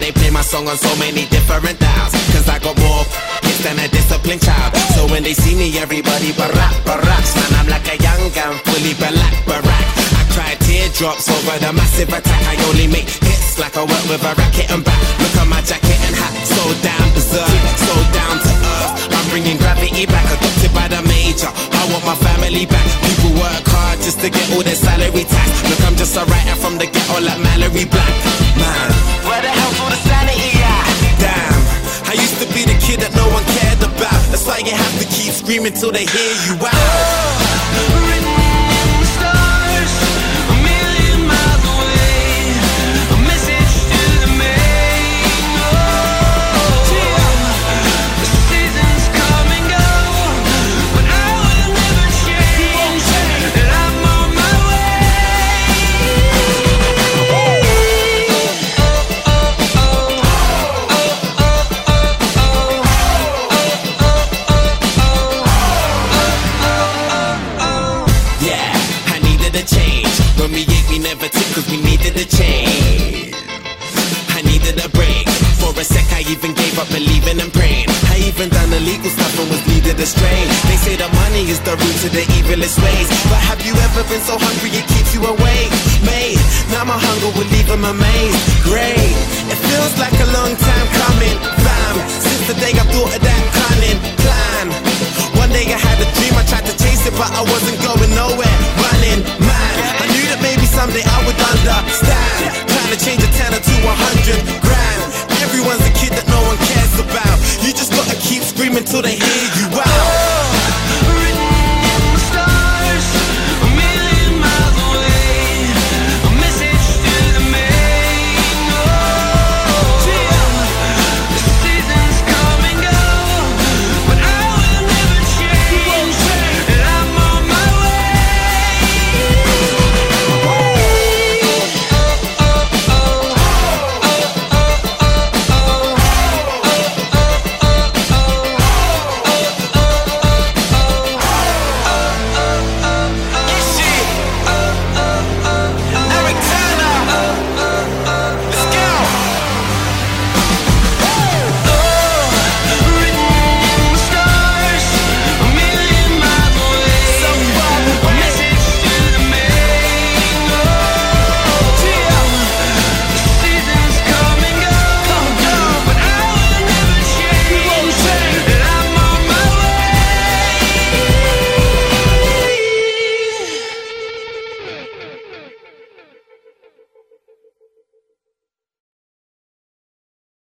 they play my song on so many different dials. Cause I got more hits than a disciplined child. So when they see me, everybody baracks. Man, I'm like a young gun, fully barack. I cry teardrops over the massive attack. I only make hits like I work with a racket and back. Look at my jacket and hat, so down berserk, so down to earth. I'm bringing gravity back, adopted by the major. I want my family back. People work hard just to get all their salary tax. Look, I'm just a writer from the ghetto like Mallory Black. Man, where the hell's all the sanity at? Damn, I used to be the kid that no one cared about. That's why you have to keep screaming till they hear you out. When we ate, we never took cause we needed a change. I needed a break. For a sec I even gave up believing and praying. I even done illegal stuff and was needed astray. They say that money is the root to the evilest ways. But have you ever been so hungry it keeps you awake? Mate, now my hunger will leave them amazed. Great, it feels like a long time coming. Fam, since the day I thought of that cunning plan. One day I had a dream, I tried to chase it but I wasn't going nowhere. Running, man, I knew that maybe someday I would understand. Trying to change a 10 to 100 grand. Everyone's a kid that no one cares about. You just gotta keep screaming till they hear you out.